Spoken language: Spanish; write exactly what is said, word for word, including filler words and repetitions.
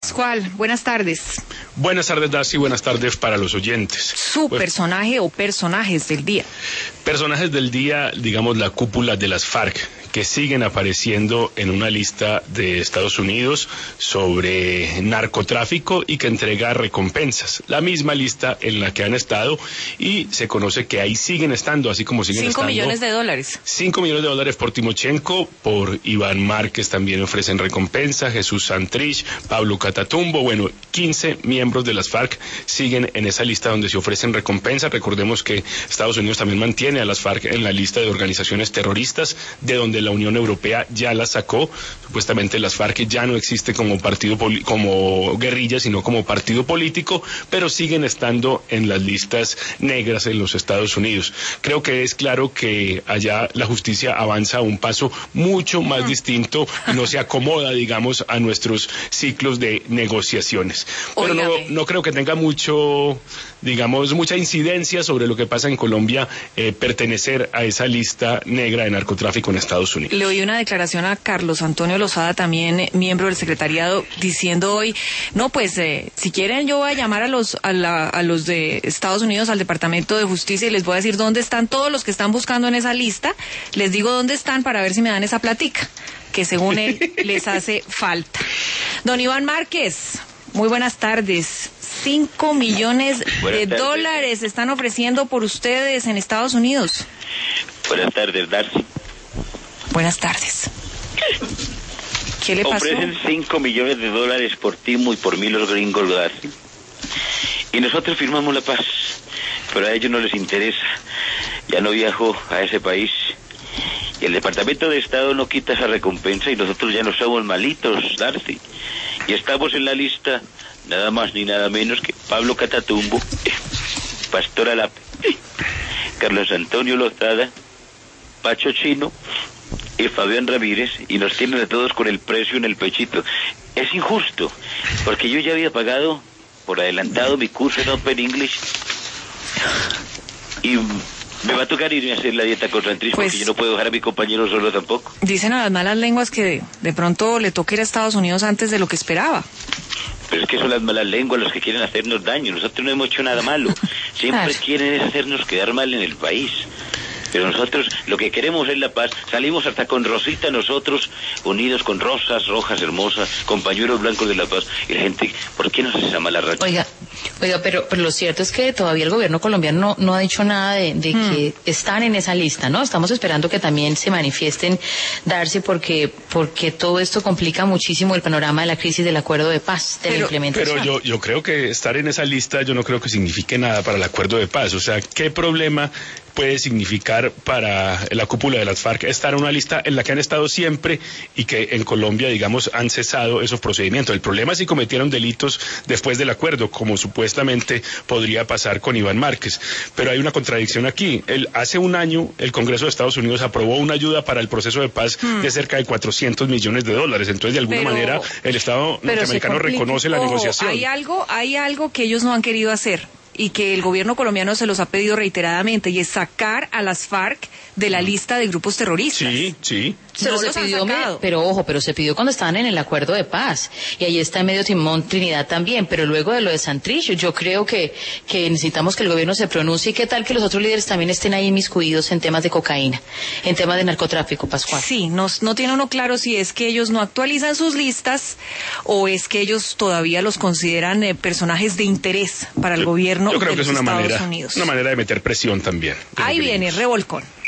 Pascual, buenas tardes. Buenas tardes, Darcy, buenas tardes para los oyentes. Su pues, personaje o personajes del día. Personajes del día, digamos, la cúpula de las FARC, que siguen apareciendo en una lista de Estados Unidos sobre narcotráfico y que entrega recompensas. La misma lista en la que han estado y se conoce que ahí siguen estando, así como siguen Cinco estando. Cinco millones de dólares. Cinco millones de dólares por Timochenko, por Iván Márquez también ofrecen recompensa, Jesús Santrich, Pablo Catatumbo, bueno, quince miembros de las FARC siguen en esa lista donde se ofrecen recompensas. Recordemos que Estados Unidos también mantiene a las FARC en la lista de organizaciones terroristas, de donde la Unión Europea ya las sacó. Supuestamente las FARC ya no existe como partido como guerrilla, sino como partido político, pero siguen estando en las listas negras en los Estados Unidos. Creo que es claro que allá la justicia avanza a un paso mucho más distinto y no se acomoda, digamos, a nuestros ciclos de negociaciones. Pero no, no creo que tenga mucho, digamos, mucha incidencia sobre lo que pasa en Colombia eh, pertenecer a esa lista negra de narcotráfico en Estados Unidos. Le oí una declaración a Carlos Antonio Lozada, también eh, miembro del secretariado, diciendo hoy, no, pues, eh, si quieren yo voy a llamar a los, a, la, a los de Estados Unidos, al Departamento de Justicia, y les voy a decir dónde están todos los que están buscando en esa lista, les digo dónde están para ver si me dan esa platica, que según él les hace falta. Don Iván Márquez, muy buenas tardes. Cinco millones de dólares están ofreciendo por ustedes en Estados Unidos. Buenas tardes, Darcy. Buenas tardes. ¿Qué le pasó? Ofrecen cinco millones de dólares por Timo y por mí los gringos, Darcy. Y nosotros firmamos la paz, pero a ellos no les interesa. Ya no viajo a ese país. Y el Departamento de Estado no quita esa recompensa y nosotros ya no somos malitos, Darcy. Y estamos en la lista nada más ni nada menos que Pablo Catatumbo, Pastor Alape, Carlos Antonio Lozada, Pacho Chino y Fabián Ramírez, y nos tienen a todos con el precio en el pechito. Es injusto, porque yo ya había pagado por adelantado mi curso en Open English y me va a tocar irme a hacer la dieta con Santrich, pues, porque yo no puedo dejar a mi compañero solo tampoco. Dicen a las malas lenguas que de, de pronto le toca ir a Estados Unidos antes de lo que esperaba. Pero es que son las malas lenguas los que quieren hacernos daño. Nosotros no hemos hecho nada malo. Siempre claro. quieren hacernos quedar mal en el país. Pero nosotros lo que queremos es la paz. Salimos hasta con Rosita nosotros, unidos con rosas rojas hermosas, con pañuelos blancos de la paz. Y la gente, ¿por qué nos hace esa mala racha? Oiga, oiga, pero, pero lo cierto es que todavía el gobierno colombiano no, no ha dicho nada de, de hmm. que están en esa lista, ¿no? Estamos esperando que también se manifiesten, Darcy, porque, porque todo esto complica muchísimo el panorama de la crisis del acuerdo de paz, de pero, la implementación. Pero yo, yo creo que estar en esa lista, yo no creo que signifique nada para el acuerdo de paz. O sea, ¿qué problema puede significar para la cúpula de las FARC estar en una lista en la que han estado siempre y que en Colombia, digamos, han cesado esos procedimientos? El problema es si cometieron delitos después del acuerdo, como supuestamente podría pasar con Iván Márquez. Pero hay una contradicción aquí. El, hace un año el Congreso de Estados Unidos aprobó una ayuda para el proceso de paz hmm. de cerca de cuatrocientos millones de dólares. Entonces, de alguna pero, manera, el Estado norteamericano reconoce la Ojo, negociación. Hay algo, hay algo que ellos no han querido hacer y que el gobierno colombiano se los ha pedido reiteradamente, y es sacar a las FARC de la lista de grupos terroristas. Sí, sí. Pero, no se pidió, pero ojo, pero se pidió cuando estaban en el acuerdo de paz, y ahí está en medio Timón Trinidad también, pero luego de lo de Santrich, yo creo que, que necesitamos que el gobierno se pronuncie, y qué tal que los otros líderes también estén ahí inmiscuidos en temas de cocaína, en temas de narcotráfico, Pascual. Sí, no, no tiene uno claro si es que ellos no actualizan sus listas, o es que ellos todavía los consideran eh, personajes de interés para el yo, gobierno yo creo de que los es una Estados manera, Unidos. Una manera de meter presión también. Ahí viene, revolcón.